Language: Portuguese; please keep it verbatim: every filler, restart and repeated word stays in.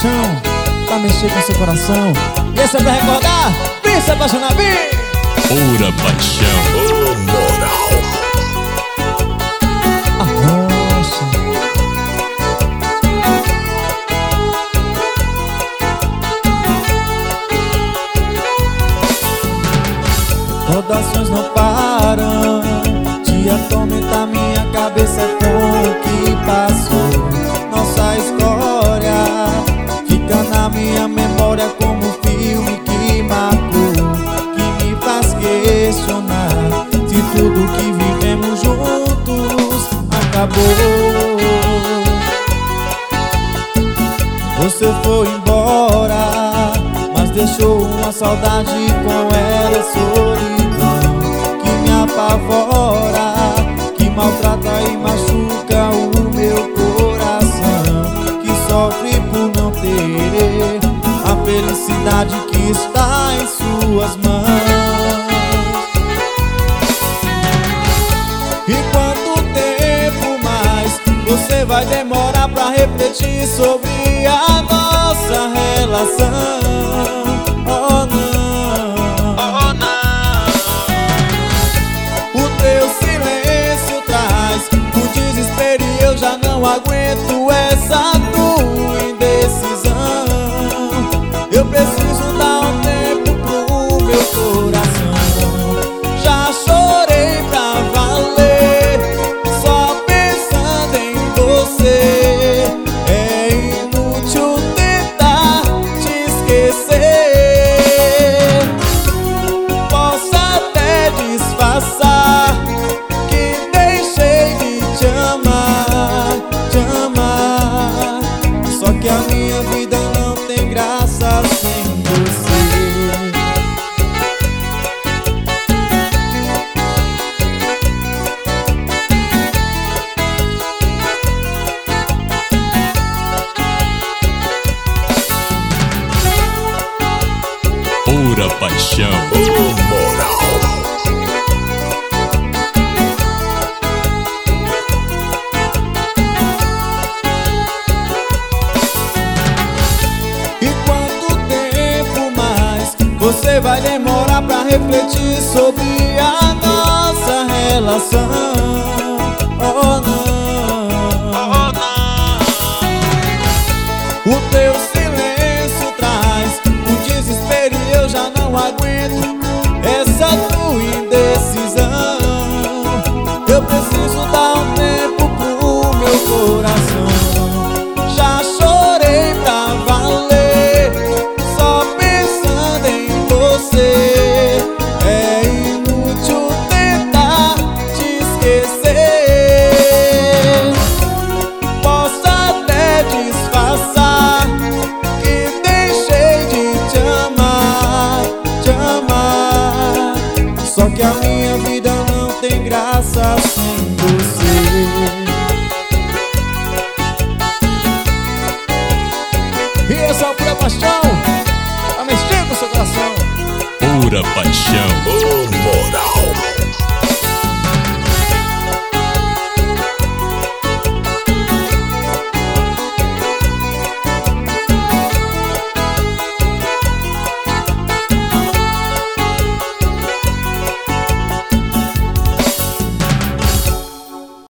paixão pra mexer com seu coração. E essa é pra recordar, vem se apaixonar, vem! Pura paixão. Oh, moral. Arrocha. Rodações não param de atormentar minha cabeça com o que passou. Nossa história fica na minha memória como um filme que marcou, que me faz questionar se tudo que vivemos juntos acabou. Você foi embora, mas deixou uma saudade com ela e solidão que me apavora, que maltrata e machuca o meu coração, que sofre por não ter a felicidade que está em suas mãos. E quanto tempo mais você vai demorar pra refletir sobre a nossa relação? Oh não, Oh, não. o teu silêncio traz o desespero e eu já não aguento essa tua indecisão. Eu preciso dar um tempo pro meu coração. Já chorei pra valer, só pensando em você. É inútil tentar te esquecer. Posso até disfarçar que deixei de te amar, te amar. Só que a minha vida não tem graça sem você. Pura paixão. Oh, moral. E quanto tempo mais você vai demorar pra refletir sobre a nossa relação? Oh não, Oh, não. o teu silêncio traz o desespero e eu já não aguento essa tua indecisão. Eu preciso dar um tempo pro meu coração. Já chorei pra valer, só pensando em você. É inútil tentar te esquecer. Posso até disfarçar que deixei de te amar, te amar. Só que a minha vida não tem graça sem você. E essa é a pura paixão pra mexer com o seu coração. Pura paixão. Oh,